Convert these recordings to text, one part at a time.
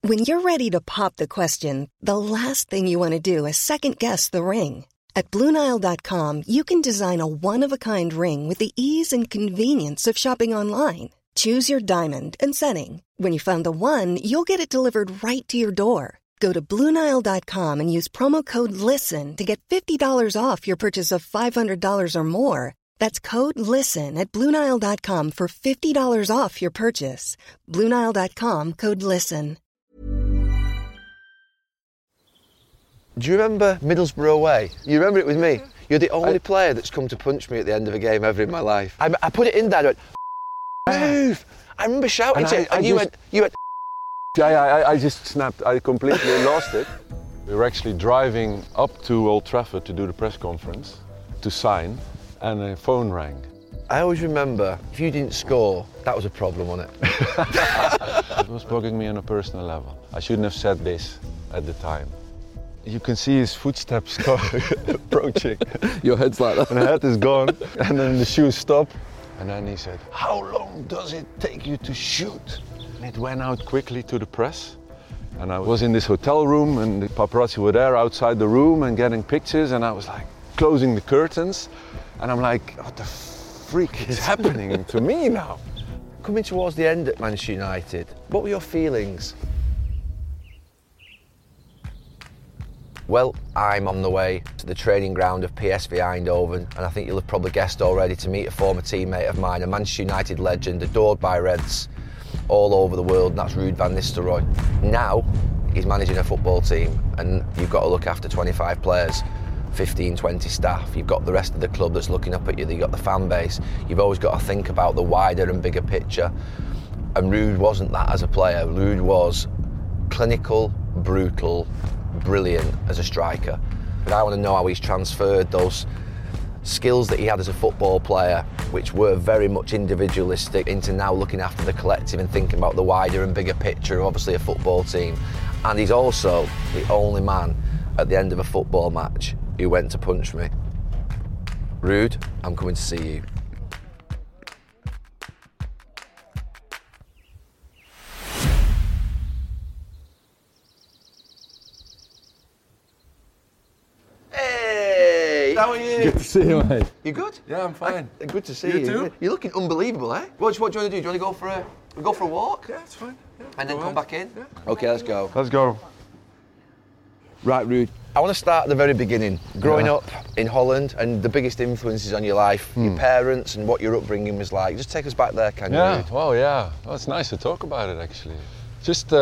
When you're ready to pop the question, the last thing you want to do is second-guess the ring. At BlueNile.com, you can design a one-of-a-kind ring with the ease and convenience of shopping online. Choose your diamond and setting. When you find the one, you'll get it delivered right to your door. Go to BlueNile.com and use promo code LISTEN to get $50 off your purchase of $500 or more. That's code LISTEN at BlueNile.com for $50 off your purchase. BlueNile.com, code LISTEN. Do you remember Middlesbrough away? You remember it with me? You're the only player that's come to punch me at the end of a game ever in my life. I put it in there, I went, move! I remember shouting to it, and you went... Yeah, I just snapped. I completely lost it. We were actually driving up to Old Trafford to do the press conference, to sign, and a phone rang. I always remember, if you didn't score, that was a problem, wasn't it? It was bugging me on a personal level. I shouldn't have said this at the time. You can see his footsteps approaching. Your head's like that. And the head is gone, and then the shoes stop. And then he said, how long does it take you to shoot? And it went out quickly to the press. And I was in this hotel room, and the paparazzi were there outside the room and getting pictures, and I was like closing the curtains. And I'm like, what the freak is happening to me now? Coming towards the end at Manchester United, what were your feelings? Well, I'm on the way to the training ground of PSV Eindhoven, and I think you'll have probably guessed already, to meet a former teammate of mine, a Manchester United legend, adored by Reds all over the world, and that's Ruud van Nistelrooy. Now, he's managing a football team, and you've got to look after 25 players, 15, 20 staff. You've got the rest of the club that's looking up at you, you've got the fan base. You've always got to think about the wider and bigger picture. And Ruud wasn't that as a player. Ruud was clinical, brutal, brilliant as a striker. But I want to know how he's transferred those skills that he had as a football player, which were very much individualistic, into now looking after the collective and thinking about the wider and bigger picture of obviously a football team. And he's also the only man at the end of a football match who went to punch me. Ruud, I'm coming to see you. How are you? Good to see you, mate. You good? Yeah, I'm fine. Good to see You you. too? You're looking unbelievable, eh? What do you want to do? Do you want to go for a walk? Yeah, it's fine. Yeah, And then go come ahead. back in? Yeah. Okay, let's go. Let's go. Right, Ruud. I want to start at the very beginning. Growing up in Holland and the biggest influences on your life, your parents and what your upbringing was like. Just take us back there, can you, Yeah, Ruud? well, yeah. Well, it's nice to talk about it, actually. Just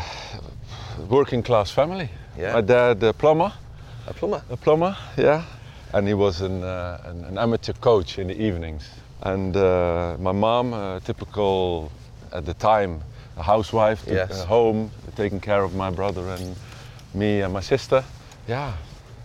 working class family. Yeah. My dad, a plumber. A plumber? A plumber, yeah. And he was an amateur coach in the evenings. And my mom, typical, at the time, a housewife, Yes. home, taking care of my brother and me and my sister. Yeah,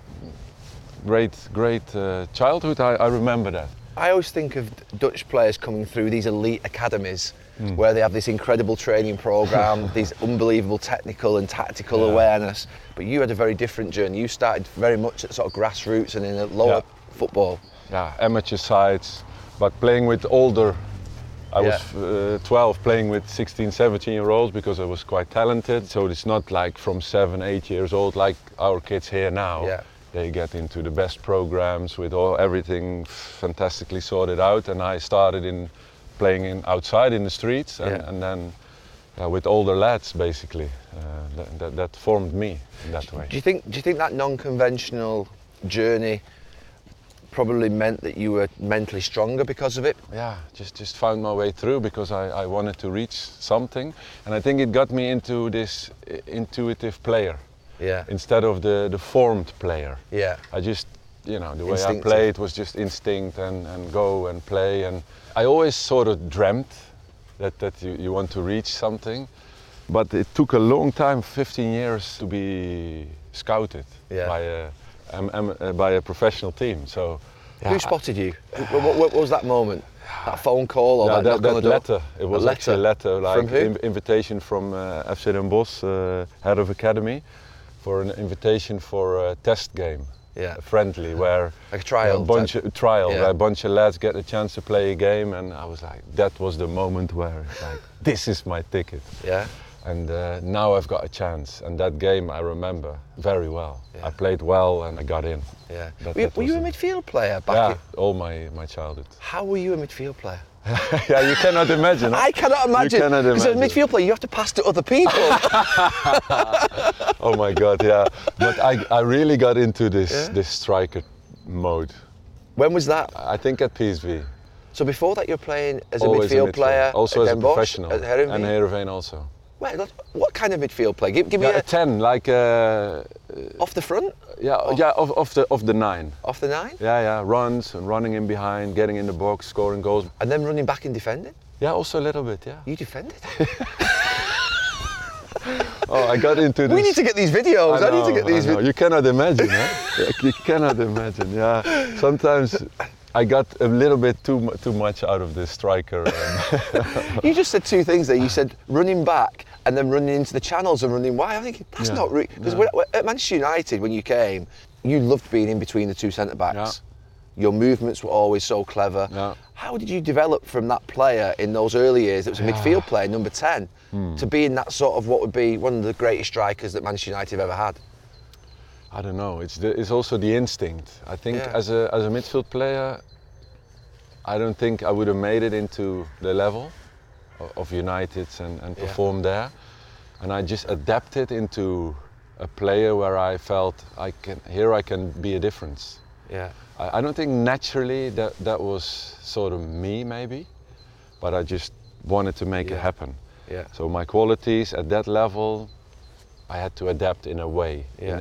great childhood, I remember that. I always think of Dutch players coming through these elite academies where they have this incredible training program, these unbelievable technical and tactical awareness. But you had a very different journey. You started very much at sort of grassroots and in a lower football. Yeah, amateur sides, but playing with older. I was 12 playing with 16, 17-year-olds because I was quite talented. So it's not like from 7, 8 years old like our kids here now. Yeah. They get into the best programs with everything fantastically sorted out, and I started playing outside in the streets, and then with older lads basically. That formed me in that way. Do you think that non-conventional journey probably meant that you were mentally stronger because of it? Yeah, just found my way through because I wanted to reach something, and I think it got me into this intuitive player. Yeah. Instead of the formed player. Yeah. I just, the way I played was just instinct and go and play. And I always sort of dreamt that you want to reach something. But it took a long time, 15 years, to be scouted by a professional team. So. Who spotted you? What was that moment? That phone call or that knock on the door? Letter. It was actually a letter, like from who? Invitation from FC Den Bosch, head of academy, for an invitation for a test game, a friendly, where like a trial, where a bunch of lads get a chance to play a game, and I was like, that was the moment where like, this is my ticket. Yeah. And now I've got a chance. And that game I remember very well. Yeah. I played well and I got in. Yeah. That Were you a midfield player back Yeah, in? all my childhood. How were you a midfield player? Yeah, you cannot imagine. I cannot imagine. You cannot As a imagine. midfield player, you have to pass to other people. Oh my God, yeah. But I really got into this striker mode. When was that? I think at PSV. So before that, you're playing as a Always midfield player. Also at as a Den Bosch, professional. at Heerenveen? And Heerenveen also. Wait, what kind of midfield play? Give me Yeah, a 10, like off the front, of the 9. off the 9, Yeah, runs and running in behind, getting in the box, scoring goals. and then running back and defending. Yeah, also a little bit, yeah. You defended. Oh, I got into this. We need to get these videos. I need to get these. I know. You cannot imagine, huh? You cannot imagine, yeah. Sometimes I got a little bit too much out of this striker. You just said two things there. You said running back and then running into the channels and running wide. I'm thinking that's not really because at Manchester United when you came, you loved being in between the two centre backs. Yeah. Your movements were always so clever. Yeah. How did you develop from that player in those early years? That was a midfield player, number 10, to being that sort of what would be one of the greatest strikers that Manchester United have ever had. I don't know. It's also the instinct. I think Yeah. as a midfield player, I don't think I would have made it into the level of United and performed there. And I just adapted into a player where I felt I can be a difference. Yeah. I don't think naturally that was sort of me maybe, but I just wanted to make it happen. Yeah. So my qualities at that level, I had to adapt in a way, Yeah.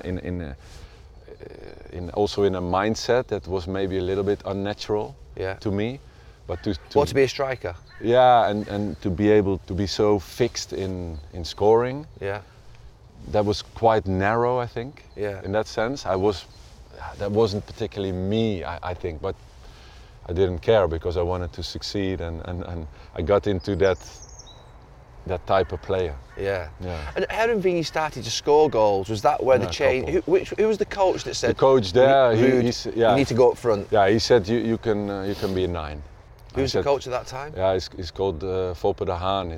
also in a mindset that was maybe a little bit unnatural to me, but to be a striker. Yeah, and to be able to be so fixed in scoring. Yeah. That was quite narrow, I think. Yeah. In that sense, that wasn't particularly me, I think, but I didn't care because I wanted to succeed, and I got into that type of player. Yeah. Yeah. And at Heerenveen you started to score goals. Was that where the Yeah, change? Who was the coach that said? The coach there, Ruud, yeah. you need to go up front. Yeah, he said you can be a 9. Who was the coach at that time? Yeah, he's called Foppe de Haan.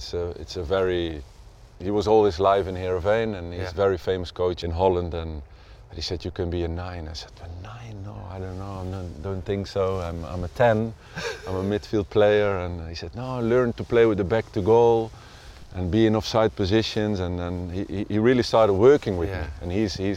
He was all his life in Heerenveen, and he's a very famous coach in Holland. And he said you can be a 9. I said, a 9? No, I don't know. I don't think so. I'm a 10. I'm a midfield player. And he said, no, learn to play with the back to goal and be in offside positions. And he really started working with me. And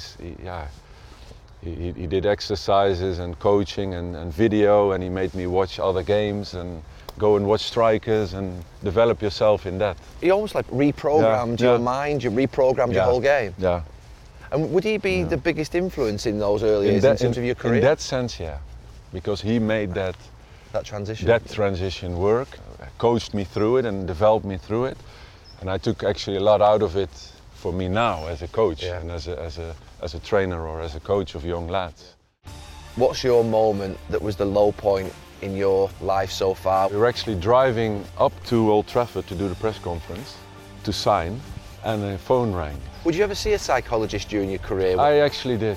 he did exercises and coaching and video, and he made me watch other games and go and watch strikers and develop yourself in that. He almost like reprogrammed your mind, you reprogrammed your whole game. Yeah. And would he be the biggest influence in those early years in terms of your career? In that sense, yeah, because he made that transition work, coached me through it and developed me through it, and I took actually a lot out of it for me now as a coach and as a trainer or as a coach of young lads. What's your moment that was the low point in your life so far? We were actually driving up to Old Trafford to do the press conference, to sign, and a phone rang. Would you ever see a psychologist during your career? I actually did.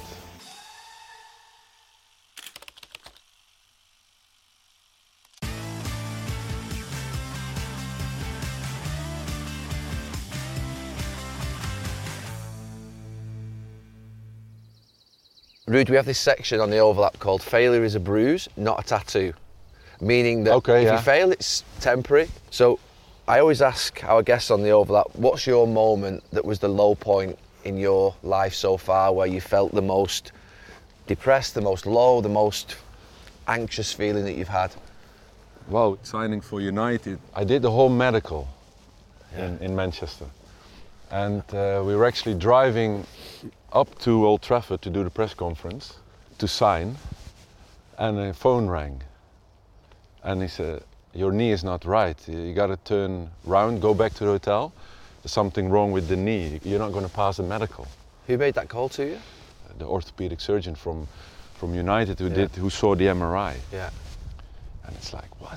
Ruud, we have this section on the overlap called failure is a bruise, not a tattoo. Meaning that if you fail, it's temporary. So I always ask our guests on the overlap, what's your moment that was the low point in your life so far where you felt the most depressed, the most low, the most anxious feeling that you've had? Well, signing for United, I did the whole medical in Manchester. And we were actually driving up to Old Trafford to do the press conference, to sign, and a phone rang. And he said, your knee is not right, you got to turn round, go back to the hotel. There's something wrong with the knee, you're not going to pass the medical. Who made that call to you? The orthopedic surgeon from United who saw the MRI. Yeah. And it's like, what?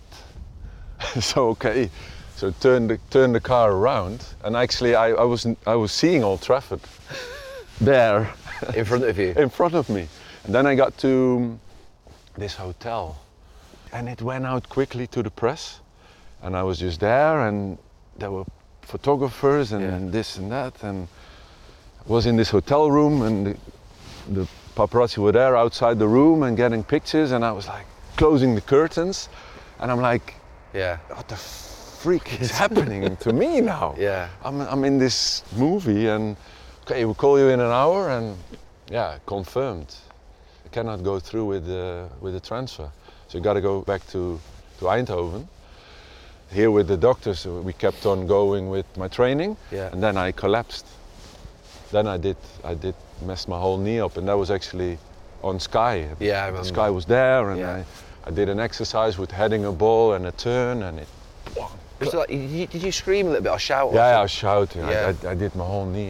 So turn the car around, and actually I was seeing Old Trafford there in front of you. In front of me. And then I got to this hotel, and it went out quickly to the press, and I was just there, and there were photographers and this and that, and I was in this hotel room, and the paparazzi were there outside the room and getting pictures, and I was like closing the curtains, and I'm like, what the freak is happening to me now? Yeah. I'm in this movie, and okay, we'll call you in an hour, and confirmed. I cannot go through with the transfer, so you got to go back to Eindhoven. Here with the doctors, we kept on going with my training, and then I collapsed. Then I did mess my whole knee up, and that was actually on Sky. Yeah, I remember. The Sky was there, and I did an exercise with heading a ball and a turn, and it. Was it like, did you scream a little bit or shout? Yeah, I was shouting. Yeah. I did my whole knee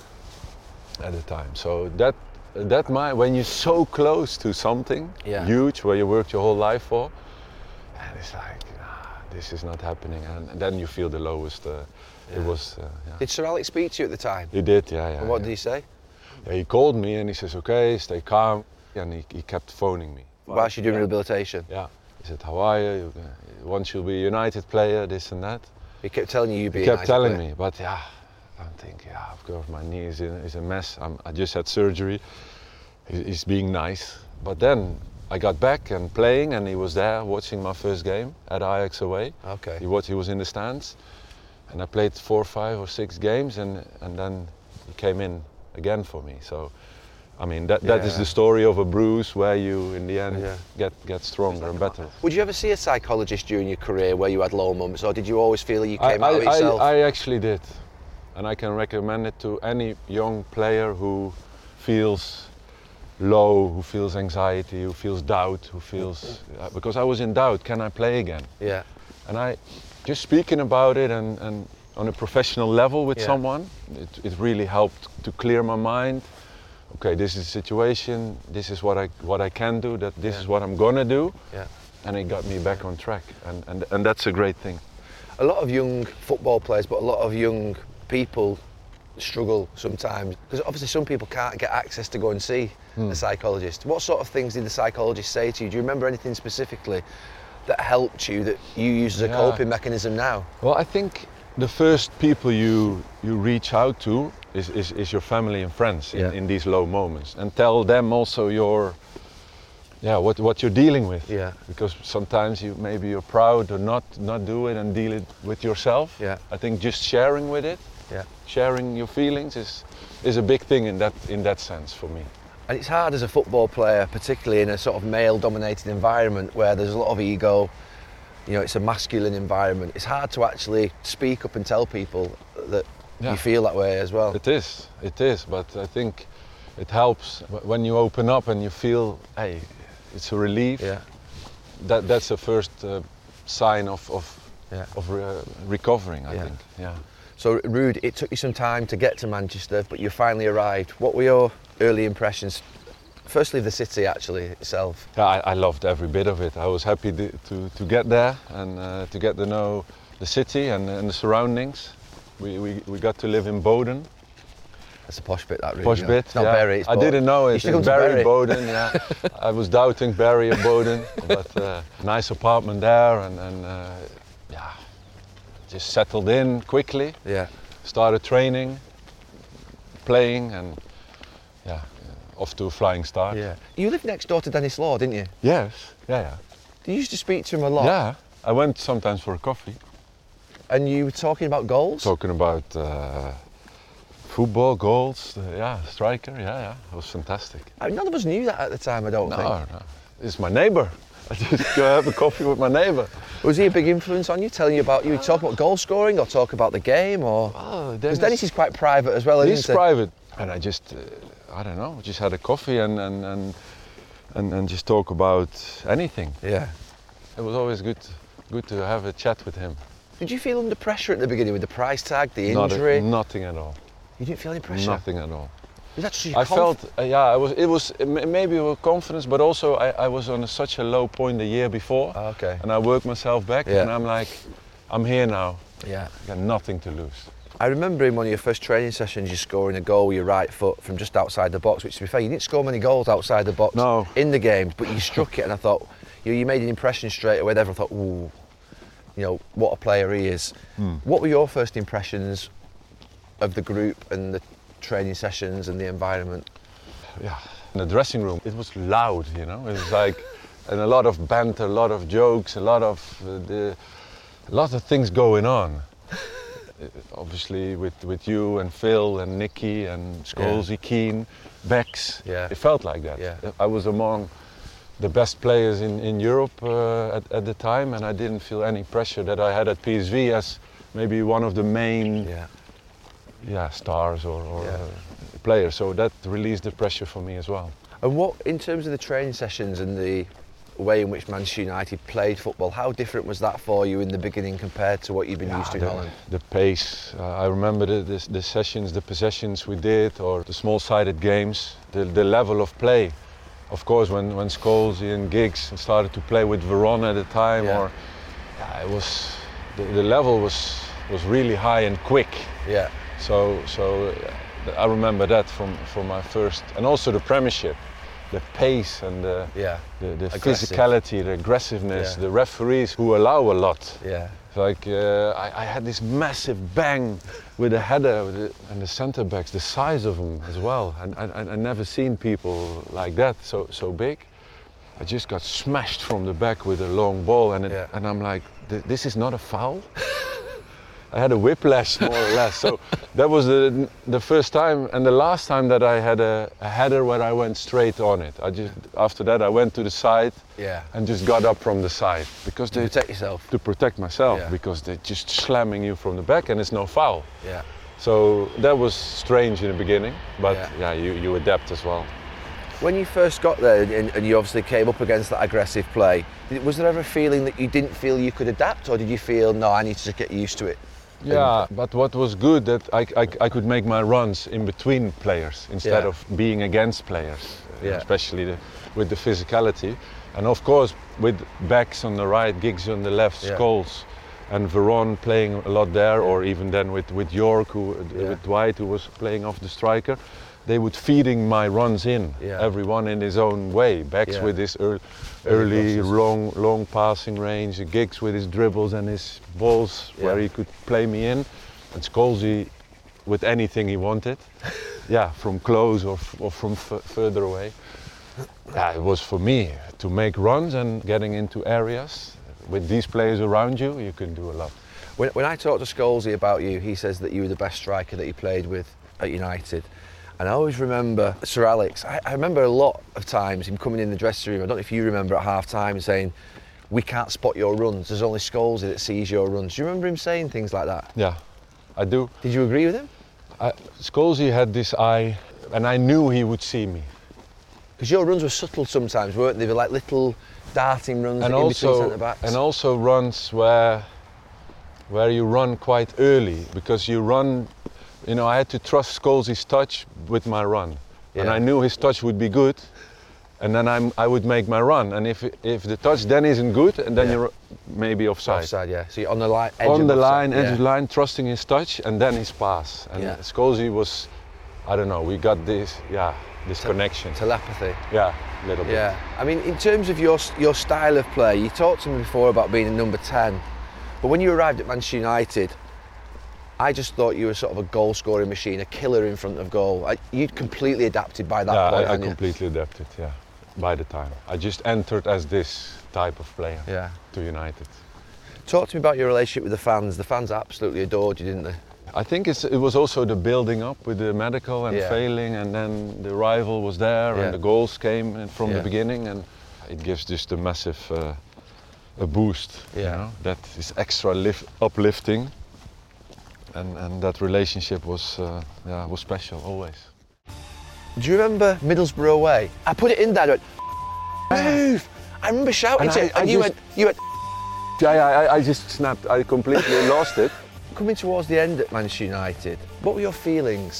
at the time. So when you're so close to something huge, where you worked your whole life for, and it's like, this is not happening, and then you feel the lowest. It was. Did Sir Alex speak to you at the time? He did, And what did he say? Yeah, he called me and he says, okay, stay calm, and he kept phoning me. Whilst you're doing rehabilitation? Yeah. He said, how are you? Once you'll be a United player, this and that. He kept telling you you'd be a United player. He kept telling player. me, but I'm thinking, of course, my knee is a mess. I just had surgery. He's being nice. But then I got back and playing, and he was there watching my first game at Ajax away. Okay. He was in the stands, and I played 4, 5 or 6 games, and then he came in again for me. So, I mean, that is the story of a bruise where you, in the end, get stronger and better. Would you ever see a psychologist during your career where you had low moments, or did you always feel you came out of it yourself? I actually did, and I can recommend it to any young player who feels low, who feels anxiety, who feels doubt, who feels... because I was in doubt, can I play again? Yeah. And I, just speaking about it and on a professional level with someone, it really helped to clear my mind. Okay, this is the situation, this is what I can do, this is what I'm gonna do, and it got me back on track, and that's a great thing. A lot of young football players, but a lot of young people struggle sometimes, because obviously some people can't get access to go and see a psychologist. What sort of things did the psychologist say to you? Do you remember anything specifically that helped you, that you use as a coping mechanism now? Well, I think the first people you reach out to is your family and friends in these low moments, and tell them also what you're dealing with. Yeah. Because sometimes you're proud or not do it and deal it with yourself. Yeah. I think just sharing with it, sharing your feelings is a big thing in that sense for me. And it's hard as a football player, particularly in a sort of male-dominated environment where there's a lot of ego. You know, it's a masculine environment. It's hard to actually speak up and tell people that you feel that way as well. It is, but I think it helps when you open up and you feel, hey, it's a relief. Yeah. That's the first sign of recovering, I think. Yeah. So, Ruud, it took you some time to get to Manchester, but you finally arrived. What were your early impressions? Firstly, the city actually itself. Yeah, I loved every bit of it. I was happy to get there and to get to know the city and the surroundings. We got to live in Boden. That's a posh bit, that really. Posh bit, it's not Bury, it's I didn't know it. It's Bury, Boden, yeah. I was doubting Bury or Boden, but nice apartment there, and just settled in quickly. Yeah. Started training, playing, and off to a flying start. Yeah. You lived next door to Denis Law, didn't you? Yes. Yeah. Did you used to speak to him a lot? Yeah. I went sometimes for a coffee. And you were talking about goals? Talking about football, goals, striker, it was fantastic. None of us knew that at the time, I don't think. No. It's my neighbour. I just go have a coffee with my neighbour. Was he a big influence on you, telling you about, you talk about goal scoring or talk about the game, or? Because Denis is quite private as well, isn't he? He's private, and I just, I don't know, just had a coffee and just talk about anything. Yeah. It was always good to have a chat with him. Did you feel under pressure at the beginning with the price tag, the injury? Nothing at all. You didn't feel any pressure? Nothing at all. Was that just I felt, it was maybe with confidence, but also I was on such a low point the year before. Okay. And I worked myself back, and I'm like, I'm here now. Yeah. I got nothing to lose. I remember in one of your first training sessions, you scoring a goal with your right foot from just outside the box, which, to be fair, you didn't score many goals outside the box in the games, but you struck it, and I thought, you made an impression straight away. Everyone thought, ooh. you know, what a player he is. What were your first impressions of the group and the training sessions and the environment? Yeah, in the dressing room, it was loud, you know. It was like, and a lot of banter, a lot of jokes, a lot of things going on. Obviously, with you and Phil and Nicky and Scholesy, Keane, Bex, it felt like that. Yeah. I was among the best players in Europe at the time, and I didn't feel any pressure that I had at PSV as maybe one of the main stars or players. So that released the pressure for me as well. And what, in terms of the training sessions and the way in which Manchester United played football, how different was that for you in the beginning compared to what you've been used to in Holland? The pace, I remember the sessions, the possessions we did, or the small-sided games, the level of play. Of course, when Scholesy and Giggs started to play with Veron at the time, it was the level was really high and quick. Yeah. So I remember that from my first, and also the Premiership, the pace and the physicality, the aggressiveness, the referees who allow a lot. Yeah. Like I had this massive bang with a header and the centre backs, the size of them as well. And I never seen people like that, so big. I just got smashed from the back with a long ball, and I'm like, this is not a foul. I had a whiplash, more or less. So that was the first time and the last time that I had a header where I went straight on it. After that I went to the side and just got up from the side. Because to protect yourself? To protect myself, because they're just slamming you from the back and it's no foul. Yeah. So that was strange in the beginning, but you adapt as well. When you first got there and you obviously came up against that aggressive play, was there ever a feeling that you didn't feel you could adapt, or did you feel, no, I need to just get used to it? Yeah, but what was good that I could make my runs in between players instead of being against players, especially with the physicality. And of course, with Bex on the right, Giggs on the left, Scholes and Veron playing a lot there, or even then with York, with Dwight, who was playing off the striker, they would feeding my runs in, everyone in his own way. Bex with his early long passing range, Giggs with his dribbles and his balls where he could play me in, and Scholesy with anything he wanted, from close or from further away. It was for me to make runs and getting into areas. With these players around you, you can do a lot. When I talked to Scholesy about you, he says that you were the best striker that he played with at United. And I always remember Sir Alex, I remember a lot of times him coming in the dressing room, I don't know if you remember at half time, saying, we can't spot your runs, there's only Scholesy that sees your runs. Do you remember him saying things like that? Yeah, I do. Did you agree with him? Scholesy had this eye, and I knew he would see me. Because your runs were subtle sometimes, weren't they? They were like little darting runs in between centre-backs. And also runs where you run quite early, because you run. You know, I had to trust Scholesy's touch with my run, and I knew his touch would be good, and then I would make my run. And if the touch then isn't good, and then you're maybe offside. Offside, yeah. So you're on the line, edge on of the offside. line, edge of the line, trusting his touch, and then his pass. And Scholesy was, I don't know, we got this connection. Telepathy. Yeah, a little bit. Yeah. I mean, in terms of your style of play, you talked to me before about being a number 10, but when you arrived at Manchester United, I just thought you were sort of a goal-scoring machine, a killer in front of goal. You'd completely adapted by that point, I completely adapted, by the time. I just entered as this type of player to United. Talk to me about your relationship with the fans. The fans absolutely adored you, didn't they? I think it was also the building up with the medical and failing, and then the rival was there and the goals came from the beginning, and it gives just a massive a boost, you know, that is extra uplifting. And that relationship was special always. Do you remember Middlesbrough away? I put it in there. I went, move! I remember shouting to it, and you went. I just snapped. I completely lost it. Coming towards the end at Manchester United, what were your feelings?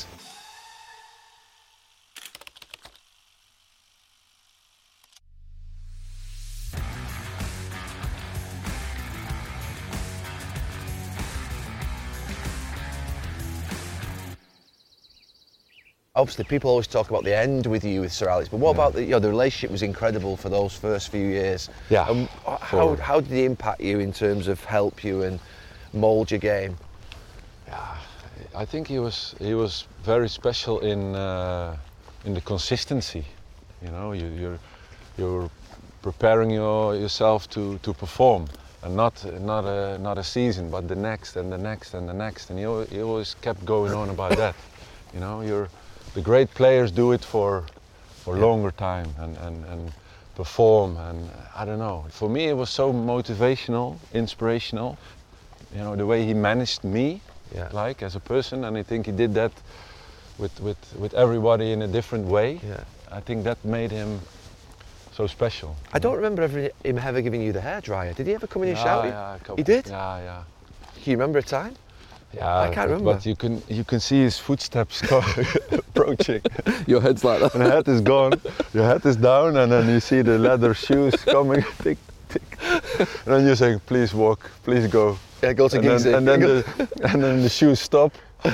Obviously, people always talk about the end with you with Sir Alex, but what about the relationship was incredible for those first few years. Yeah. How did he impact you in terms of help you and mould your game? Yeah, I think he was very special in the consistency. You know, you're preparing yourself to perform, and not a season, but the next and the next and the next. And he always kept going on about that. You know, the great players do it for longer time and perform. And I don't know. For me, it was so motivational, inspirational. You know, the way he managed me, like as a person, and I think he did that with everybody in a different way. Yeah. I think that made him so special. I don't remember him ever giving you the hairdryer. Did he ever come in and shout? Yeah, a couple. He did? Yeah. Can you remember a time? Yeah, I can't remember. But you can see his footsteps approaching. Your head's like that. And the head is gone, your head is down, and then you see the leather shoes coming, tick, tick. And then you're saying, please walk, please go. Yeah, go to Gigsy. And then the shoes stop.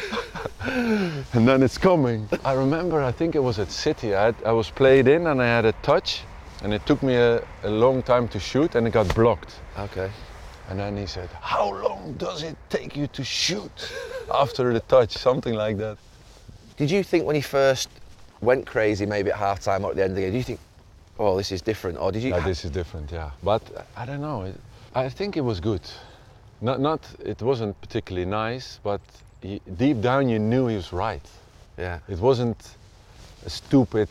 And then it's coming. I remember, I think it was at City, I was played in and I had a touch, and it took me a long time to shoot, and it got blocked. Okay. And then he said, how long does it take you to shoot after the touch? Something like that. Did you think when he first went crazy, maybe at half-time or at the end of the game, do you think, oh, this is different? Or did you... This is different, yeah. But I don't know, I think it was good. It wasn't particularly nice, but deep down you knew he was right. Yeah. It wasn't a stupid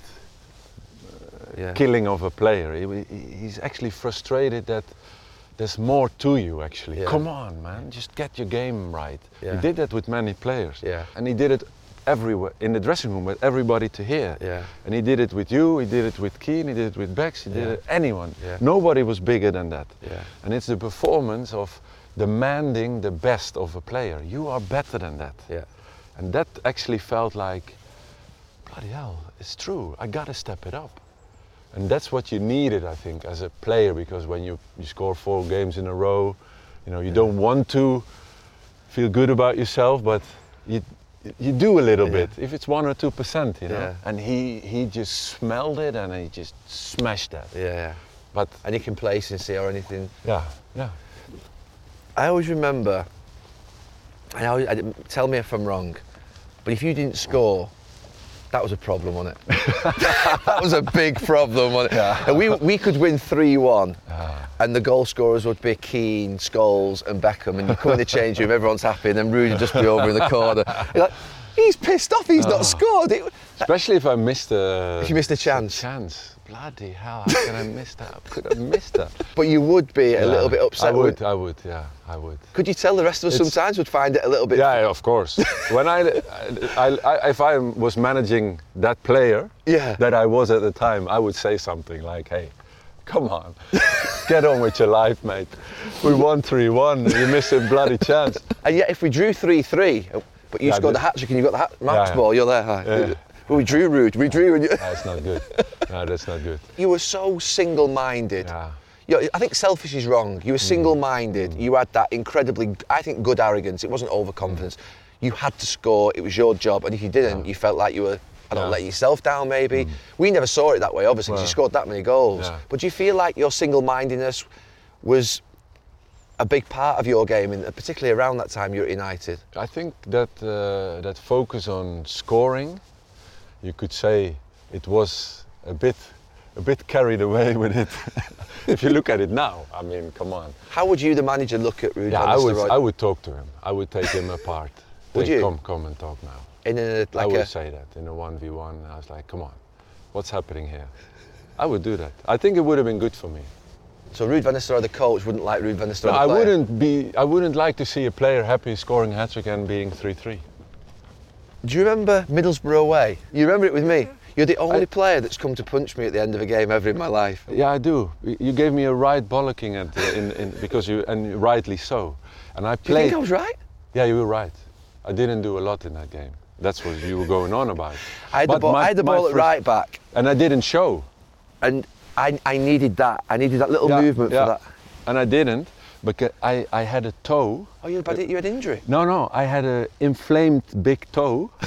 killing of a player. He's actually frustrated that there's more to you, actually. Yeah. Come on, man, just get your game right. Yeah. He did that with many players. Yeah. And he did it everywhere, in the dressing room, with everybody to hear. Yeah. And he did it with you, he did it with Keane, he did it with Bex, he did it anyone. Yeah. Nobody was bigger than that. Yeah. And it's the performance of demanding the best of a player. You are better than that. Yeah. And that actually felt like, bloody hell, it's true, I gotta step it up. And that's what you needed, I think, as a player, because when you score 4 games in a row, you know, you don't want to feel good about yourself, but you do a little bit, if it's 1 or 2%, you know. Yeah. And he just smelled it and he just smashed that. Yeah. But any complacency or anything? Yeah. I always remember, tell me if I'm wrong, but if you didn't score, that was a problem, wasn't it? That was a big problem, wasn't it? Yeah. And we could win 3-1, and the goal scorers would be Keane, Scholes and Beckham, and you come in the change room, everyone's happy, and then Rudy would just be over in the corner. You're like, he's pissed off, he's not scored. Especially if I missed if you missed a chance. Bloody hell, how can I miss that? How could I miss that? But you would be a little bit upset. I would. Could you tell the rest of us sometimes would find it a little bit? Yeah, of course. When if I was managing that player that I was at the time, I would say something like, hey, come on, get on with your life, mate. We won 3-1, you missed a bloody chance. And yet if we drew 3-3, but you scored the hat-trick and you got the match ball, you're there. Yeah. Well, we drew Rude. That's not good. No, that's not good. You were so single-minded. Yeah. I think selfish is wrong. You were single-minded. You had that incredibly, I think, good arrogance. It wasn't overconfidence. You had to score. It was your job. And if you didn't, you felt like you were, letting yourself down maybe. We never saw it that way, obviously, because you scored that many goals. Yeah. But do you feel like your single-mindedness was a big part of your game, and particularly around that time you were at United? I think that that focus on scoring, you could say it was a bit carried away with it. If you look at it now, I mean, come on. How would you, the manager, look at Ruud van Nistelrooy? I would talk to him. I would take him apart. Would you? Come and talk now. I would say that in a 1v1. I was like, come on, what's happening here? I would do that. I think it would have been good for me. So Ruud van Nistelrooy, the coach, wouldn't like Ruud van Nistelrooy? No, I wouldn't like to see a player happy scoring a hat-trick and being 3-3. Do you remember Middlesbrough away? You remember it with me? You're the only player that's come to punch me at the end of a game ever in my life. Yeah, I do. You gave me a right bollocking because and rightly so. And I played. Do you think I was right? Yeah, you were right. I didn't do a lot in that game. That's what you were going on about. I had the ball at right back. And I didn't show. And I needed that. I needed that little movement for that. And I didn't, because I had a toe. Oh, you had injury? No, I had an inflamed big toe.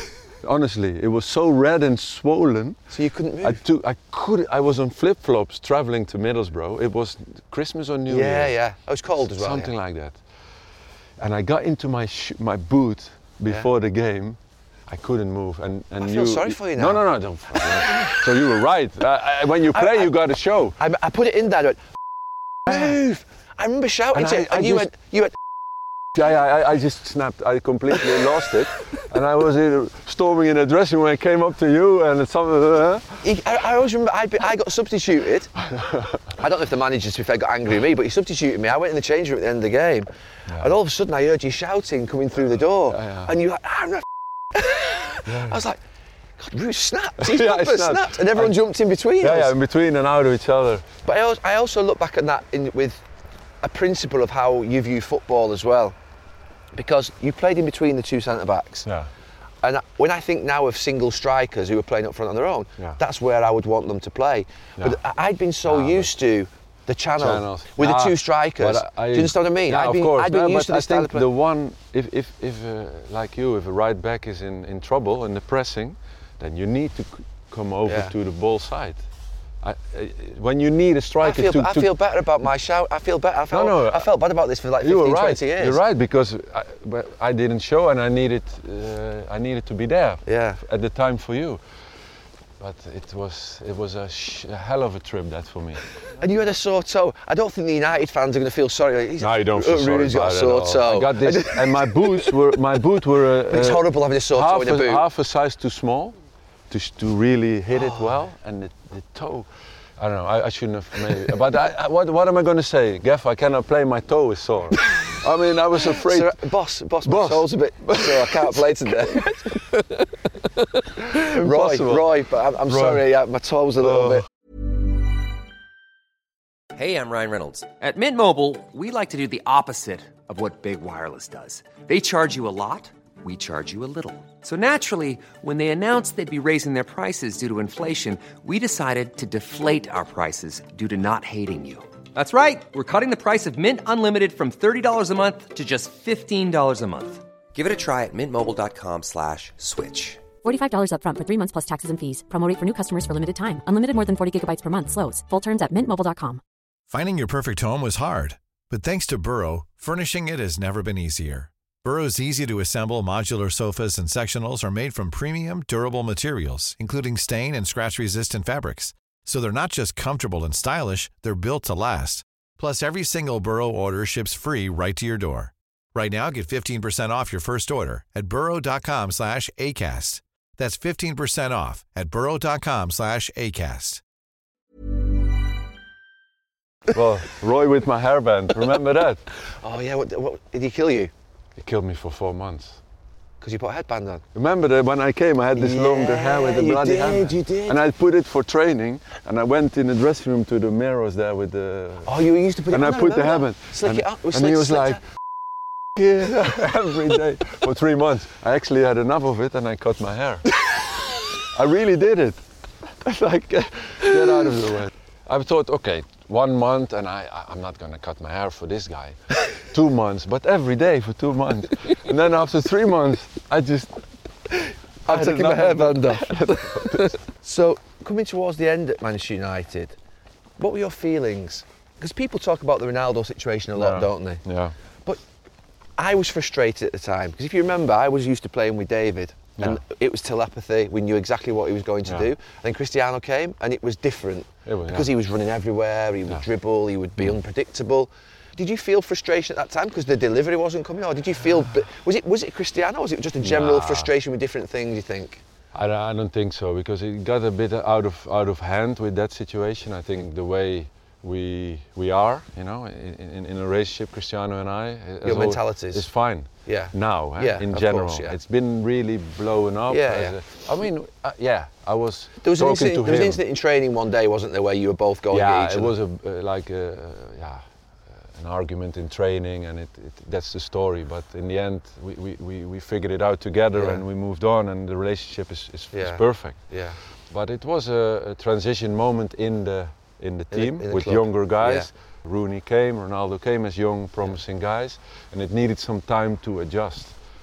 Honestly, it was so red and swollen. So you couldn't move? I was on flip-flops traveling to Middlesbrough. It was Christmas or New Year. Yeah. It was cold as well. Something like that. And I got into my boot before the game. I couldn't move. And I feel sorry for you now. No, don't. So you were right. When you play, you got to show. I put it in there. I went, move! I remember shouting to it, and you went. Yeah, I just snapped. I completely lost it, and I was storming in the dressing room. I came up to you, and something. I always remember I got substituted. I don't know if the manager, to be fair, got angry at me, but he substituted me. I went in the change room at the end of the game, and all of a sudden I heard you shouting coming through the door, and you were like, I'm not. I was like, God, Bruce snapped. He's snapped, and everyone jumped in between us. Yeah, in between and out of each other. But I also look back at that with a principle of how you view football as well. Because you played in between the two centre-backs. Yeah. And when I think now of single strikers who are playing up front on their own, that's where I would want them to play. Yeah. But I'd been so used to the channels with the two strikers. Do you understand what I mean? Yeah, of course. I'd been used to the style of play. The one, if like you, if a right back is in trouble in the pressing, then you need to come over to the ball side. When you need a striker I feel better about my shout. I feel better. I felt bad about this for like 15, 20 years. You're right, because I didn't show and I needed to be there at the time for you. But it was a hell of a trip, that, for me. And you had a sore toe. I don't think the United fans are going to feel sorry. No, you don't feel sorry. Rooney's got a sore toe. I got this, and my boots were it's horrible having a sore toe in a boot. Half a size too small to really hit it well, and the toe. I don't know. I shouldn't have maybe. But what am I going to say, Geff? I cannot play. My toe is sore. I mean, I was afraid. Sir, boss, my toe's a bit sore. I can't play today. Roy, but I'm sorry. My toe's a little bit. Hey, I'm Ryan Reynolds. At Mint Mobile, we like to do the opposite of what Big Wireless does. They charge you a lot. We charge you a little. So naturally, when they announced they'd be raising their prices due to inflation, we decided to deflate our prices due to not hating you. That's right. We're cutting the price of Mint Unlimited from $30 a month to just $15 a month. Give it a try at mintmobile.com/switch. $45 up front for 3 months plus taxes and fees. Promo rate for new customers for limited time. Unlimited more than 40 gigabytes per month. Slows full terms at mintmobile.com. Finding your perfect home was hard, but thanks to Burrow, furnishing it has never been easier. Burrow's easy-to-assemble modular sofas and sectionals are made from premium, durable materials, including stain and scratch-resistant fabrics. So they're not just comfortable and stylish, they're built to last. Plus, every single Burrow order ships free right to your door. Right now, get 15% off your first order at burrow.com/ACAST. That's 15% off at burrow.com/ACAST. Well, Roy with my hairband, remember that? Oh yeah, what did he kill you? He killed me for 4 months. Because you put a headband on? Remember that when I came, I had this longer hair with the bloody headband. You did. And I put it for training, and I went in the dressing room to the mirrors there with the... Oh, you used to put it on? And I put the headband. Slick it up. And he was like, yeah, every day. For 3 months. I actually had enough of it, and I cut my hair. I really did it. Like, get out of the way. I thought, okay, 1 month, and I'm not going to cut my hair for this guy. 2 months, but every day for 2 months. And then after 3 months, I'm taking my hairband off. So, coming towards the end at Manchester United, what were your feelings? Because people talk about the Ronaldo situation a lot, don't they? Yeah. But I was frustrated at the time, because if you remember, I was used to playing with David. And it was telepathy. We knew exactly what he was going to do. And then Cristiano came, and it was different. Because he was running everywhere, he would dribble, he would be unpredictable. Did you feel frustration at that time because the delivery wasn't coming, or did you feel? Was it Cristiano, or was it just a general frustration with different things? You think? I don't think so, because it got a bit out of hand with that situation. I think the way we are, you know, in a relationship, Cristiano and I, your mentalities is fine. Yeah. Now, in general, course, it's been really blowing up. I mean, I was. There was an incident in training one day, wasn't there, where you were both going at each other? Yeah, it was an argument in training, and that's the story. But in the end, we figured it out together, and we moved on, and the relationship is perfect. Yeah. But it was a transition moment in the team with younger guys. Yeah. Rooney came, Ronaldo came as young, promising guys, and it needed some time to adjust.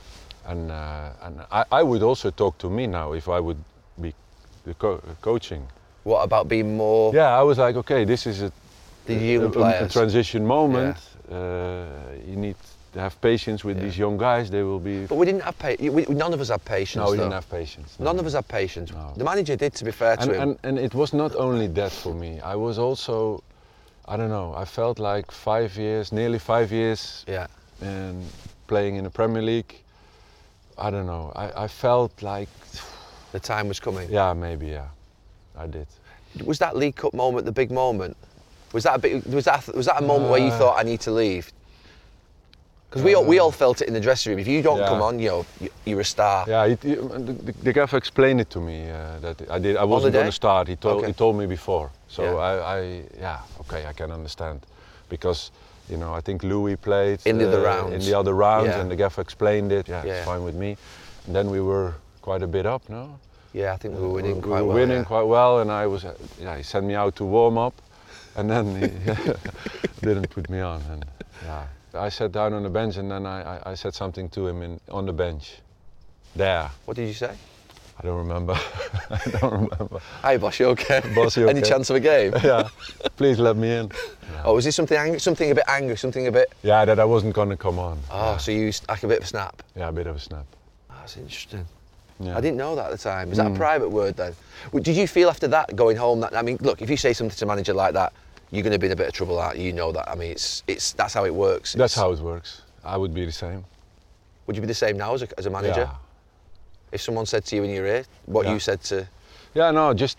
And I would also talk to me now if I would be the coaching. What about being more? Yeah, I was like, okay, this is The young a players. transition moment. You need to have patience with these young guys. They will be. But we didn't have none of us had patience. No, we though. didn't have patience. No. None of us had patience. No. The manager did, to be fair to him. And it was not only that for me. I was also, I don't know, I felt like 5 years, nearly 5 years, and playing in the Premier League. I don't know. I felt like The time was coming. Yeah, maybe. Yeah, I did. Was that League Cup moment the big moment? Was that a moment where you thought, I need to leave? Because we all felt it in the dressing room. If you don't come on, you're a star. Yeah, the gaffer explained it to me that I wasn't going to start. He told me before. So I can understand, because I think Louis played in the other rounds. And the gaffer explained it. Yeah, it's fine with me. And then we were quite a bit up, no? Yeah, I think we were winning we quite well. We were winning quite well, and he sent me out to warm up, and then he didn't put me on. And I sat down on the bench, and then I said something to him on the bench. There. What did you say? I don't remember. I don't remember. Hi, boss, you okay? Boss, you okay? Any chance of a game? Yeah. Please let me in. Yeah. Oh, was this something a bit angry, something a bit? Yeah, that I wasn't going to come on. Oh, so you used like a bit of a snap? Yeah, a bit of a snap. Oh, that's interesting. Yeah. I didn't know that at the time. Was that a private word then? Did you feel after that, going home, that, I mean, look, if you say something to a manager like that, you're going to be in a bit of trouble, aren't you? You know that. I mean, that's how it works. That's how it works. I would be the same. Would you be the same now as a manager? Yeah. If someone said to you in your ear what you said to... Yeah, no, just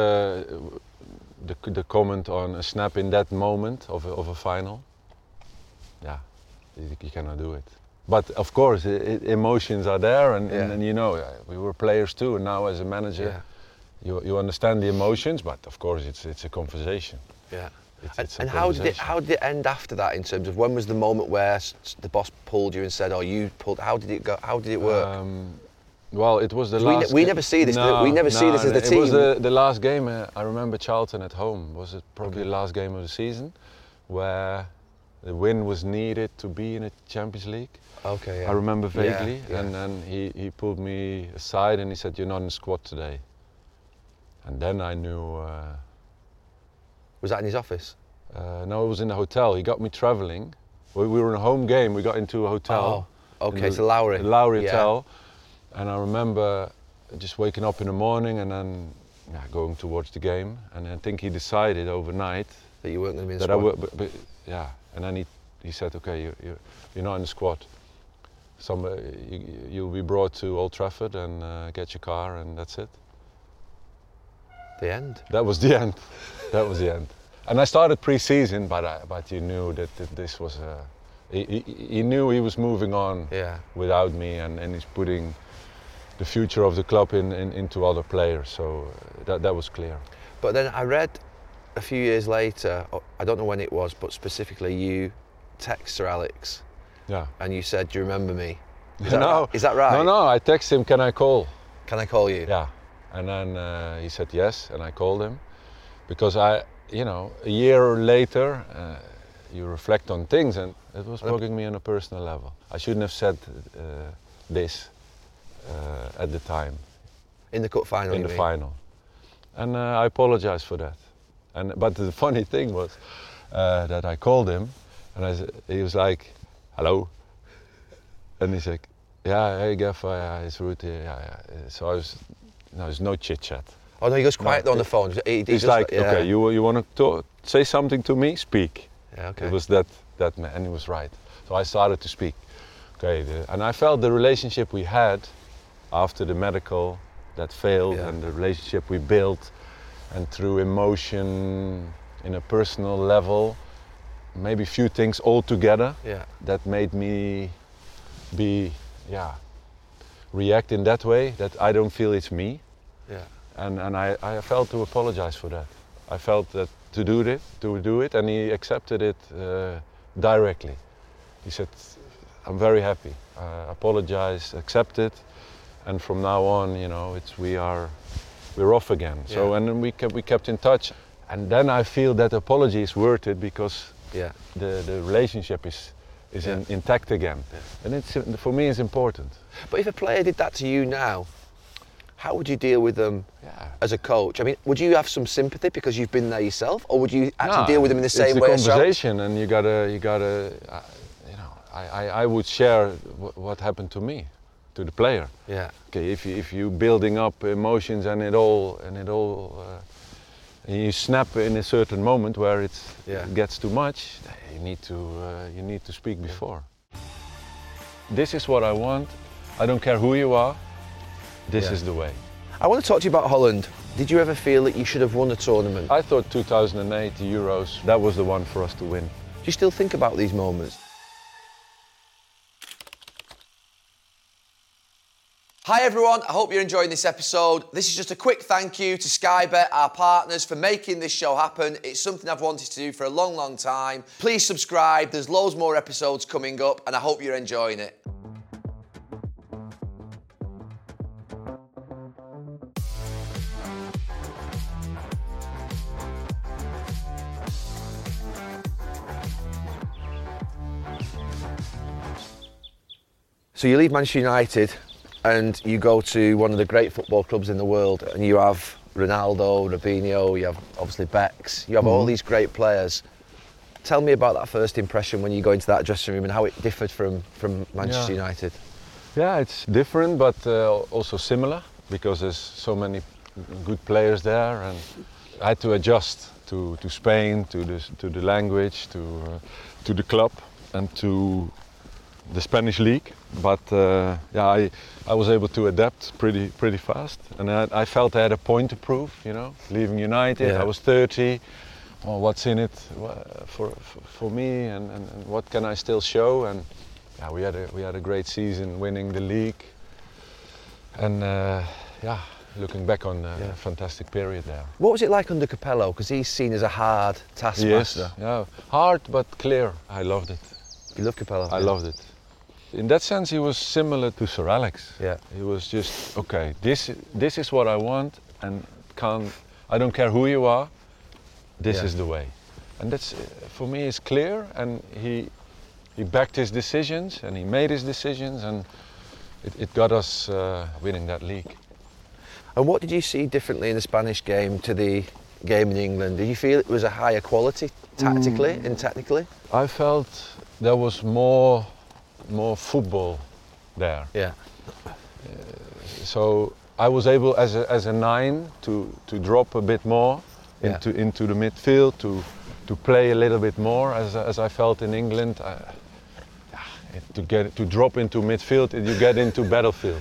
the comment on a snap in that moment of a final. Yeah, you cannot do it. But of course, emotions are there, and we were players too. And now, as a manager, you understand the emotions, but of course, it's a conversation. Yeah. And how did it end after that? In terms of when was the moment where the boss pulled you and said, "Oh, you pulled"? How did it go? How did it work? Well, it was the last. We never see this. We never see this as the team. It was the last game. I remember Charlton at home. Was it probably the last game of the season, where the win was needed to be in a Champions League? Okay. Yeah. I remember vaguely, yeah. and then he pulled me aside and he said, "You're not in the squad today." And then I knew. Was that in his office? No, it was in the hotel. He got me travelling. We were in a home game. We got into a hotel. Oh, okay, so Lowry. The Lowry Hotel. And I remember just waking up in the morning and then going towards the game. And I think he decided overnight that you weren't going to be in the squad. But and then he said, "Okay, you're not in the squad. You'll be brought to Old Trafford and get your car, and that's it." The end. That was the end. That was the end. And I started pre-season, but you knew that this was he knew he was moving on without me, and he's putting the future of the club into other players. So that was clear. But then I read a few years later, I don't know when it was, but specifically you text Sir Alex. Yeah. And you said, "Do you remember me?" Is Is that right? No. I texted him, "Can I call?" Can I call you? Yeah. And then he said yes, and I called him, because a year later, you reflect on things, and it was bugging me on a personal level. I shouldn't have said this at the time. In the cup final. In the final, and I apologized for that. But the funny thing was that I called him, and he was like, "Hello," and he said, "Yeah, hey Gaffer, it's Ruud here." Yeah. So I was. No, there's no chit chat. Oh no, he goes quiet on the phone. He's like, "Okay, you want to say something to me? Speak." Yeah, okay. It was that man, and he was right. So I started to speak. Okay, and I felt the relationship we had after the medical that failed, and the relationship we built, and through emotion, in a personal level, maybe a few things all together that made me react in that way, that I don't feel it's me. Yeah. And I felt to apologize for that. I felt that to do it, and he accepted it directly. He said, "I'm very happy. Apologize, accept it, and from now on, we're off again." So and then we kept in touch, and then I feel that apology is worth it, because the relationship is intact again. And for me it's important. But if a player did that to you now, how would you deal with them as a coach? I mean, would you have some sympathy because you've been there yourself, or would you actually deal with them in the same way? It's a conversation, and you gotta, I would share what happened to me, to the player. Yeah. Okay, if you building up emotions and you snap in a certain moment where it gets too much, you need to speak before. This is what I want. I don't care who you are. This is the way. I want to talk to you about Holland. Did you ever feel that you should have won the tournament? I thought 2008, the Euros, that was the one for us to win. Do you still think about these moments? Hi everyone, I hope you're enjoying this episode. This is just a quick thank you to Sky Bet, our partners, for making this show happen. It's something I've wanted to do for a long, long time. Please subscribe, there's loads more episodes coming up, and I hope you're enjoying it. So you leave Manchester United and you go to one of the great football clubs in the world, and you have Ronaldo, Robinho, you have obviously Becks, you have all these great players. Tell me about that first impression when you go into that dressing room and how it differed from Manchester United. Yeah, it's different but also similar, because there's so many good players there, and I had to adjust to Spain, to the language, to the club, and to the Spanish league. But I was able to adapt pretty fast, and I felt I had a point to prove. Leaving United, I was 30. Well, what's in it for me, and what can I still show? And we had a great season, winning the league, and looking back on a fantastic period there. What was it like under Capello? Because he's seen as a hard taskmaster. Yes, hard but clear. I loved it. You love Capello? I loved it. In that sense, he was similar to Sir Alex. Yeah. He was just, okay, this is what I want, and I don't care who you are, this is the way. And that's, for me, is clear, and he backed his decisions, and he made his decisions, and it got us winning that league. And what did you see differently in the Spanish game to the game in England? Did you feel it was a higher quality tactically and technically? I felt there was more football there. Yeah. So I was able, as a 9, to drop a bit more into the midfield, to play a little bit more, as I felt in England. To drop into midfield, you get into battlefield.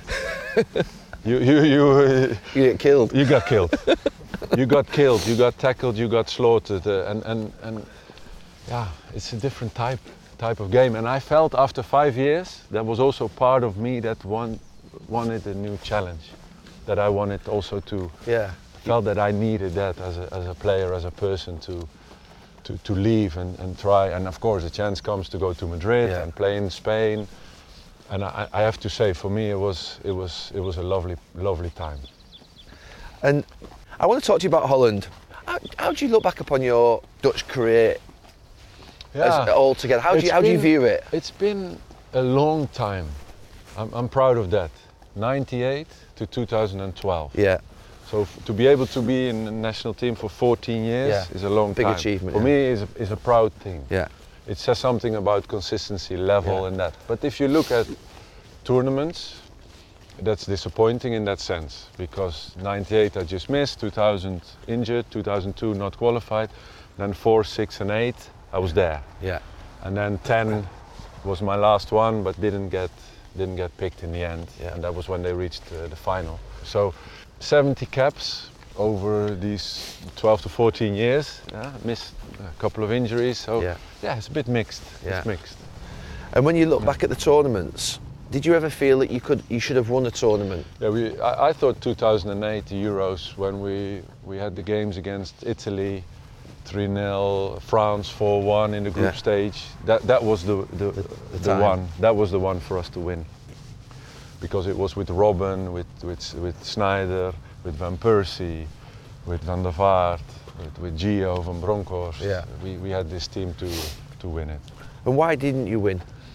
You get killed. You got killed. You got killed. You got tackled. You got slaughtered. And it's a different type of game. And I felt after 5 years, that was also part of me that wanted a new challenge. That I wanted also to. Yeah. Felt that I needed that as a player, as a person, to leave and try. And of course, the chance comes to go to Madrid and play in Spain. And I have to say, for me, it was a lovely time. And I want to talk to you about Holland. How do you look back upon your Dutch career all together? How do you view it? It's been a long time. I'm proud of that. 98 to 2012. Yeah. So to be able to be in the national team for 14 years is a long time. Big achievement. For me, is a proud thing. Yeah. It says something about consistency, level, and that. But if you look at tournaments, that's disappointing in that sense, because 98 I just missed, 2000 injured, 2002 not qualified, then 4, 6 and 8 I was there. Yeah. And then 10 was my last one, but didn't get picked in the end. Yeah. And that was when they reached the final. So 70 caps over these 12 to 14 years. Missed a couple of injuries. So it's a bit mixed. Yeah. It's mixed. And when you look back at the tournaments, did you ever feel that you should have won a tournament? Yeah, I thought 2008, the Euros, when we had the games against Italy, 3-0, France 4-1 in the group stage. That was the one. That was the one for us to win, because it was with Robben, with Sneijder, with Van Persie, with Van der Vaart, with Gio van Bronckhorst. Yeah. We had this team to win it. And why didn't you win?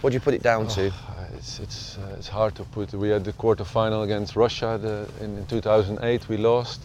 What do you put it down to? It's hard to put. We had the quarter-final against Russia in 2008. We lost.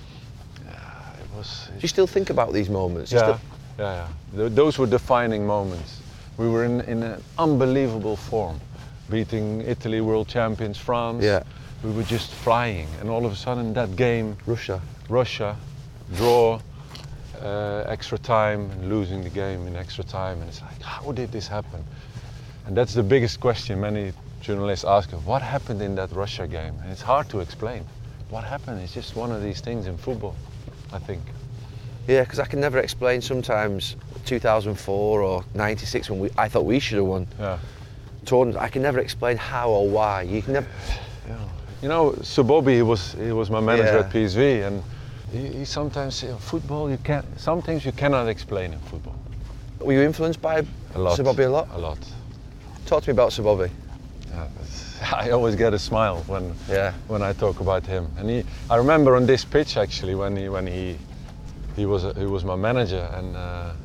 Do you still think about these moments? Yeah. Those were defining moments. We were in an unbelievable form, beating Italy, world champions, France. Yeah. We were just flying, and all of a sudden that game, Russia, draw, extra time, and losing the game in extra time, and it's like, how did this happen? And that's the biggest question many journalists ask, what happened in that Russia game? And it's hard to explain. What happened? It's just one of these things in football, I think. Yeah, because I can never explain sometimes 2004 or 96 when I thought we should have won. Yeah. Tournaments, I can never explain how or why. You can never. Yeah. You know, Subobi, he was my manager Yeah. at PSV, and he sometimes said, football, some things you cannot explain in football. Were you influenced by Subobi a lot? A lot. Talk to me about Subobi. I always get a smile when I talk about him. And I remember on this pitch actually when he was my manager, and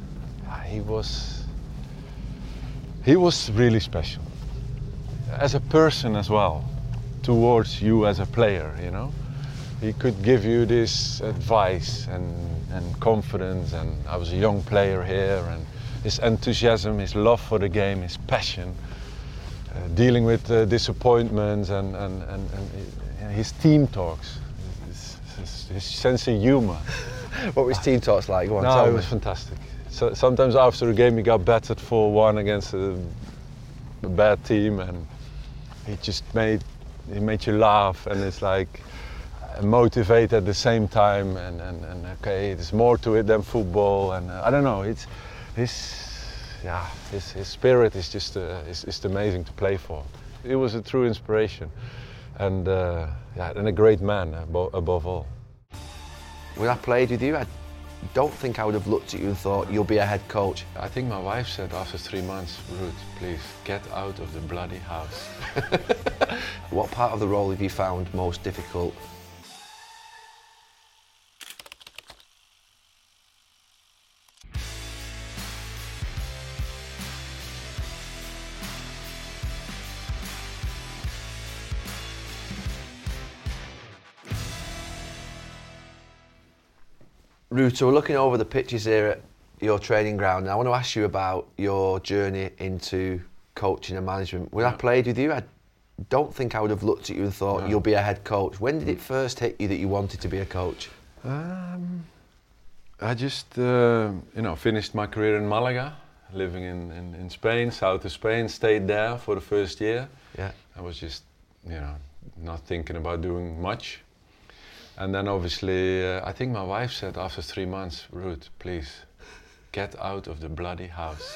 he was really special as a person as well, towards you as a player. You know, he could give you this advice and confidence. And I was a young player here, and his enthusiasm, his love for the game, his passion. Dealing with disappointments and his team talks, his sense of humor. What was team talks like? Go on, No, tell it me. was fantastic. So sometimes after the game he got battered 4-1 against a bad team, and he made you laugh, and it's like motivate at the same time, and okay, there's more to it than football, and I don't know, his spirit is just it's amazing to play for. He was a true inspiration, and a great man above all. When I played with you, I don't think I would have looked at you and thought you'll be a head coach. I think my wife said after 3 months, Ruud, please get out of the bloody house. What part of the role have you found most difficult? Ruud, so we're looking over the pitches here at your training ground, and I want to ask you about your journey into coaching and management. When I played with you, I don't think I would have looked at you and thought you'll be a head coach. When did it first hit you that you wanted to be a coach? I just finished my career in Malaga, living in Spain, south of Spain, stayed there for the first year. Yeah. I was just, not thinking about doing much. And then obviously, I think my wife said after 3 months, Ruud, please, get out of the bloody house.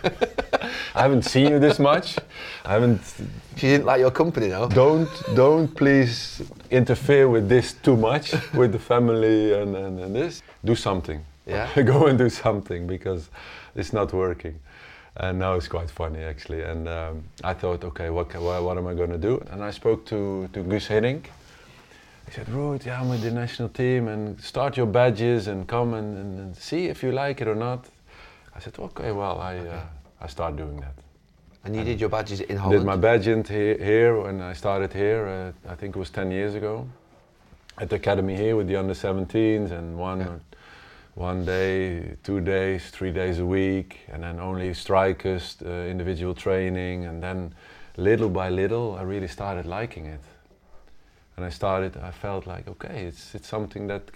I haven't seen you this much. She didn't like your company, no? Don't please interfere with this too much, with the family and this. Do something. Yeah. Go and do something, because it's not working. And now it's quite funny actually. And I thought, okay, what am I going to do? And I spoke to Guus Hiddink. He said, Ruud, I'm with the national team, and start your badges and come and see if you like it or not. I said, okay, well, I start doing that. And you did your badges in I Holland? did my badge here when I started here, I think it was 10 years ago, at the academy here with the under-17s, and one day, 2 days, 3 days a week, and then only strikers, individual training, and then little by little I really started liking it. And I felt like, okay, it's something that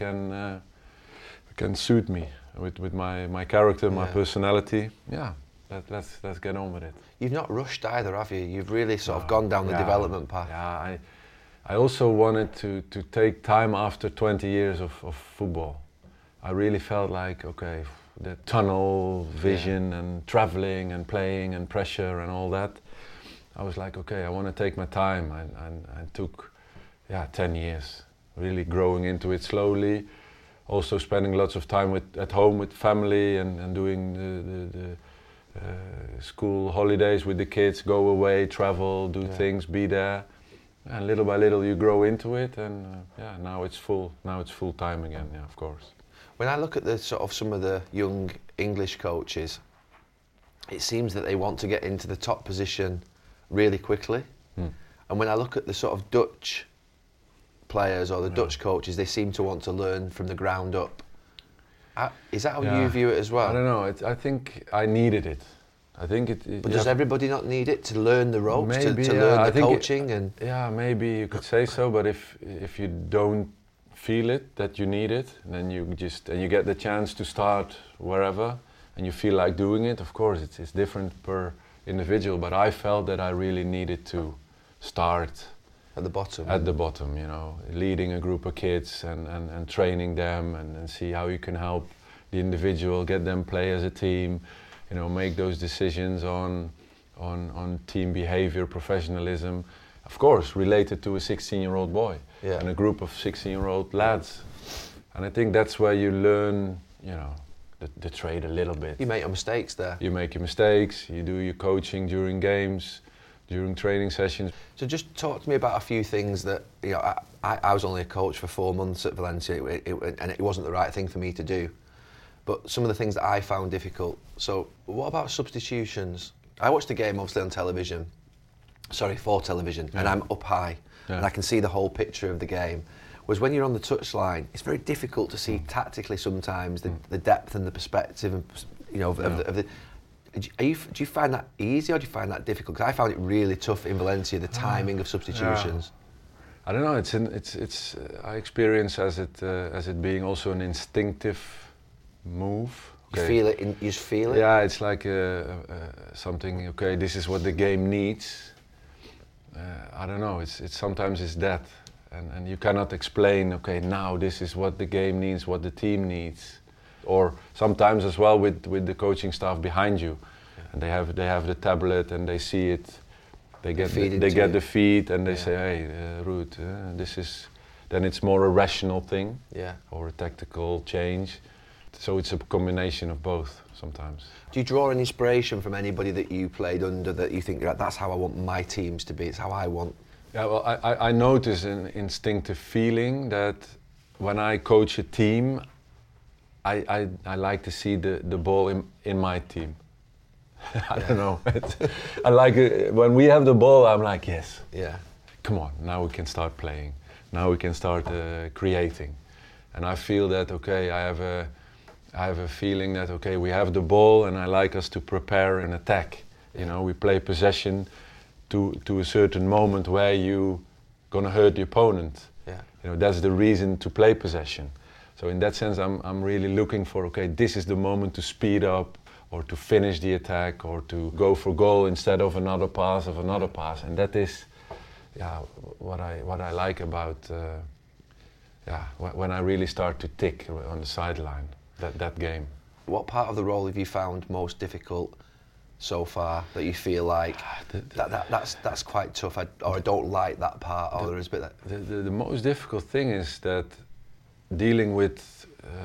can suit me with my character, my personality. Yeah, let's get on with it. You've not rushed either, have you? You've really sort of gone down the development path. Yeah, I also wanted to take time after 20 years of football. I really felt like, okay, the tunnel vision and traveling and playing and pressure and all that. I was like, okay, I want to take my time, and took 10 years, really growing into it slowly. Also spending lots of time at home with family and doing the school holidays with the kids, go away, travel, do things, be there. And little by little you grow into it, and now it's full time again, of course. When I look at some of the young English coaches, it seems that they want to get into the top position really quickly. And when I look at the sort of Dutch players or the Dutch coaches, they seem to want to learn from the ground up. Is that how you view it as well? I don't know. I think I needed it. I think it but does everybody not need it to learn the ropes, maybe, to learn the coaching? And yeah, maybe you could say so. But if you don't feel it that you need it, then you get the chance to start wherever, and you feel like doing it. Of course, it's different per individual. But I felt that I really needed to start at the bottom. At the bottom, leading a group of kids and training them and see how you can help the individual, get them play as a team. Make those decisions on team behavior, professionalism, of course, related to a 16-year-old boy and a group of 16-year-old lads. And I think that's where you learn, the trade a little bit. You make your mistakes there. You make your mistakes, you do your coaching during games, during training sessions. So just talk to me about a few things that, I was only a coach for 4 months at Valencia, and it wasn't the right thing for me to do. But some of the things that I found difficult. So what about substitutions? I watched the game obviously on television, for television, and I'm up high, and I can see the whole picture of the game. Whereas when you're on the touchline, it's very difficult to see tactically sometimes the depth and the perspective, and of the. Do you find that easy or do you find that difficult? Because I found it really tough in Valencia, the timing of substitutions. I don't know. It's I experience as it being also an instinctive move. Okay. You feel it. You just feel it. Yeah, it's like something. Okay, this is what the game needs. I don't know. It's sometimes it's that, and you cannot explain. Okay, now this is what the game needs, what the team needs, or sometimes as well with the coaching staff behind you, and they have the tablet and they see it. They get the feed and they say, hey, Ruud, this is. Then it's more a rational thing, or a tactical change. So it's a combination of both sometimes. Do you draw an inspiration from anybody that you played under that you think that's how I want my teams to be, it's how I want? Yeah, well, I notice an instinctive feeling that when I coach a team, I like to see the ball in my team. I don't know. I like it. When we have the ball, I'm like, yes. Yeah. Come on, now we can start playing. Now we can start creating. And I feel that, okay, I have a feeling that, okay, we have the ball and I like us to prepare an attack. We play possession to a certain moment where you gonna hurt the opponent. Yeah. That's the reason to play possession. So in that sense, I'm really looking for, okay, this is the moment to speed up or to finish the attack or to go for goal instead of another pass. And that is, what I like about, when I really start to tick on the sideline. That game. What part of the role have you found most difficult so far that you feel like that's quite tough, or I don't like that part, or there is a bit that... The most difficult thing is that dealing with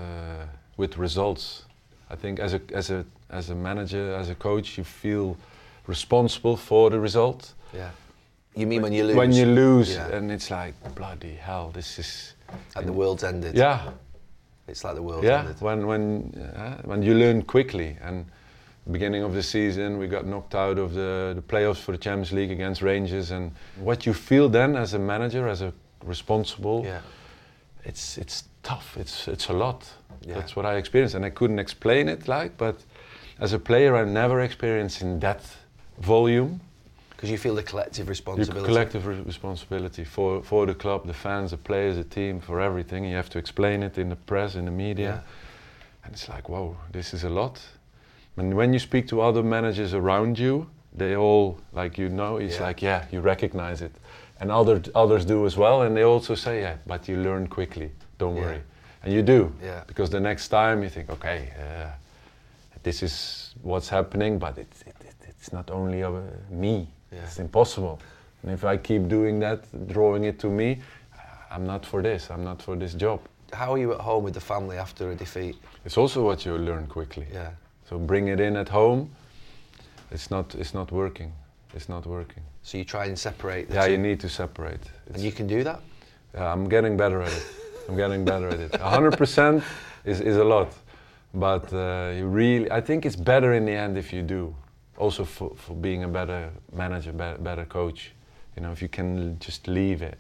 results. I think as a manager, as a coach, you feel responsible for the result. Yeah. You mean when you lose? When you lose, and it's like, bloody hell, this is... And the world's ended. Yeah. It's like the world's ended. When you learn quickly, and beginning of the season we got knocked out of the playoffs for the Champions League against Rangers, and what you feel then as a manager, as a responsible, it's tough. It's a lot. Yeah. That's what I experienced, and I couldn't explain it but as a player I never experienced in that volume. Because you feel the collective responsibility. The collective responsibility for the club, the fans, the players, the team, for everything. You have to explain it in the press, in the media. And it's like, whoa, this is a lot. And when you speak to other managers around you, they all, it's like, you recognize it. And others do as well, and they also say, but you learn quickly, don't worry. And you do, because the next time you think, okay, this is what's happening, but it's not only me. It's impossible. And if I keep doing that, drawing it to me, I'm not for this job. How are you at home with the family after a defeat? It's also what you learn quickly. Yeah. So bring it in at home, it's not working. It's not working. So you try and separate the two? Yeah, you need to separate. And you can do that? I'm getting better at it. 100% is a lot. But I think it's better in the end if you do. also for being a better manager, better coach. You know, if you can just leave it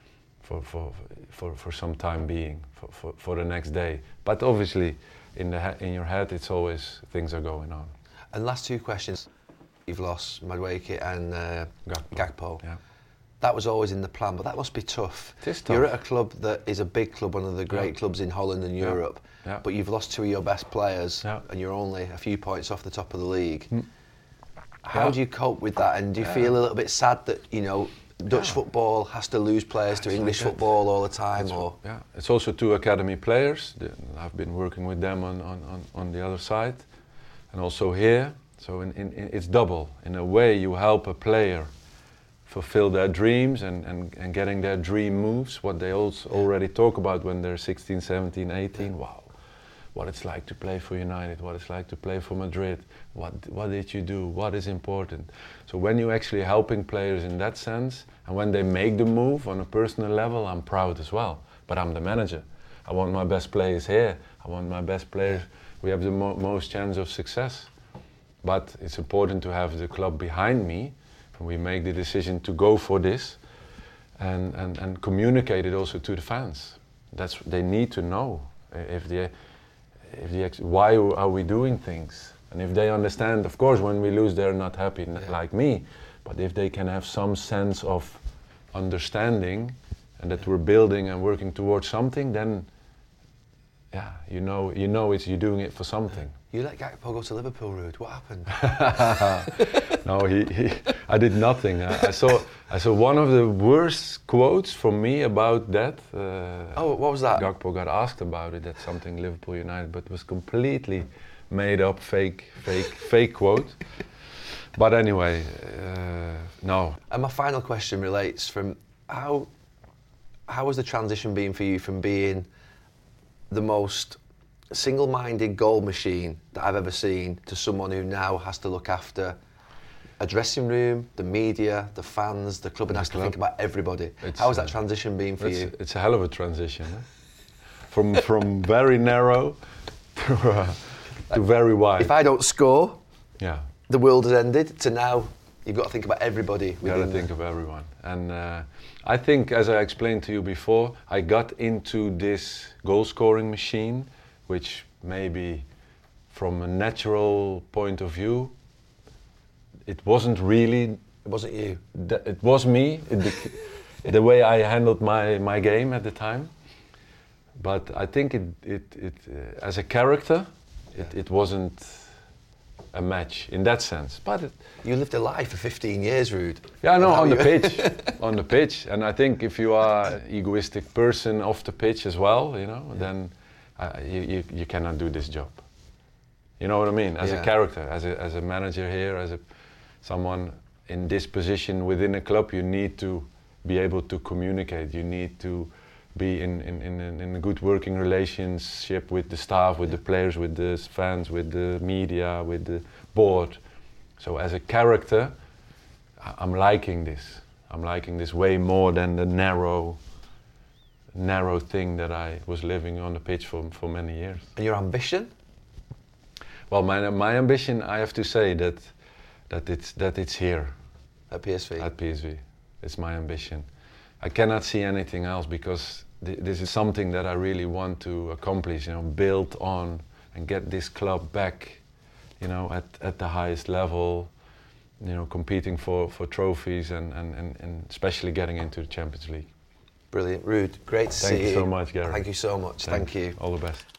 for some time being, for the next day. But obviously, in your head, it's always things are going on. And last two questions. You've lost Madueke and Gakpo. Yeah. That was always in the plan, but that must be tough. It is tough. You're at a club that is a big club, one of the great clubs in Holland and Europe, but you've lost two of your best players, and you're only a few points off the top of the league. How do you cope with that? And do you feel a little bit sad that, you know, Dutch football has to lose players to English football all the time? It's also two academy players. I've been working with them on the other side, and also here. So it's double. In a way, you help a player fulfill their dreams and getting their dream moves, what they also already talk about when they're 16, 17, 18. Wow, what it's like to play for United, what it's like to play for Madrid, what did you do, what is important. So when you're actually helping players in that sense, and when they make the move on a personal level, I'm proud as well. But I'm the manager. I want my best players here. I want my best players. We have the most chance of success. But it's important to have the club behind me. We make the decision to go for this and communicate it also to the fans. They need to know why are we doing things. And if they understand, of course, when we lose, they're not happy like me. But if they can have some sense of understanding and that we're building and working towards something, then you know you're doing it for something. You let Gakpo go to Liverpool, Ruud. What happened? No, I did nothing. I saw one of the worst quotes from me about that. What was that? Gakpo got asked about it. That's something Liverpool United, but it was completely made up, fake quote. But anyway, no. And my final question relates from how has the transition been for you from being the most single-minded goal machine that I've ever seen to someone who now has to look after a dressing room, the media, the fans, the club, and has to think about everybody? How has that transition been for you? It's a hell of a transition. From very narrow to very wide. If I don't score, yeah, the world has ended, to now you've got to think about everybody. You've got to think of everyone. And I think, as I explained to you before, I got into this goal-scoring machine, which maybe from a natural point of view, it wasn't really... It wasn't you. It was me, the way I handled my game at the time. But I think it as a character, it wasn't a match in that sense. But you lived a life for 15 years, Ruud. Yeah, no, on the pitch, on the pitch. And I think if you are an egoistic person off the pitch as well, you know, then you cannot do this job. You know what I mean? As a character, as a manager here, as someone in this position within a club, you need to be able to communicate. You need to be in a good working relationship with the staff, with the players, with the fans, with the media, with the board. So as a character, I'm liking this. I'm liking this way more than the narrow thing that I was living on the pitch for many years. And your ambition? Well, my ambition, I have to say that it's here. At PSV? At PSV. It's my ambition. I cannot see anything else because this is something that I really want to accomplish, you know, build on and get this club back, you know, at the highest level, you know, competing for trophies and especially getting into the Champions League. Brilliant. Ruud, great to see you. Thank you so much, Gary. Thank you so much. Thank you. All the best.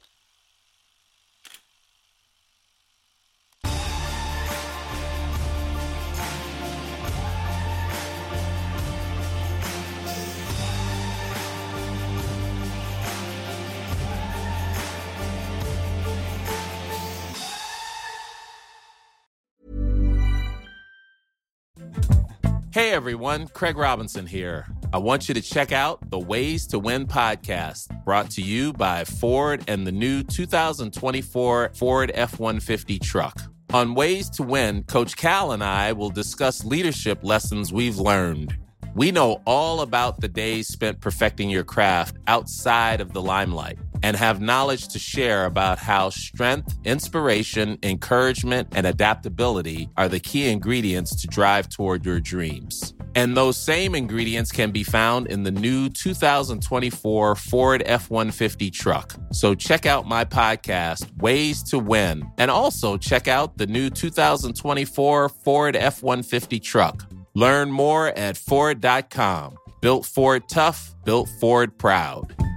Hey everyone, Craig Robinson here. I want you to check out the Ways to Win podcast, brought to you by Ford and the new 2024 Ford F-150 truck. On Ways to Win, Coach Cal and I will discuss leadership lessons we've learned. We know all about the days spent perfecting your craft outside of the limelight. and have knowledge to share about how strength, inspiration, encouragement, and adaptability are the key ingredients to drive toward your dreams. And those same ingredients can be found in the new 2024 Ford F-150 truck. So check out my podcast, Ways to Win, and also check out the new 2024 Ford F-150 truck. Learn more at Ford.com. Built Ford tough, built Ford proud.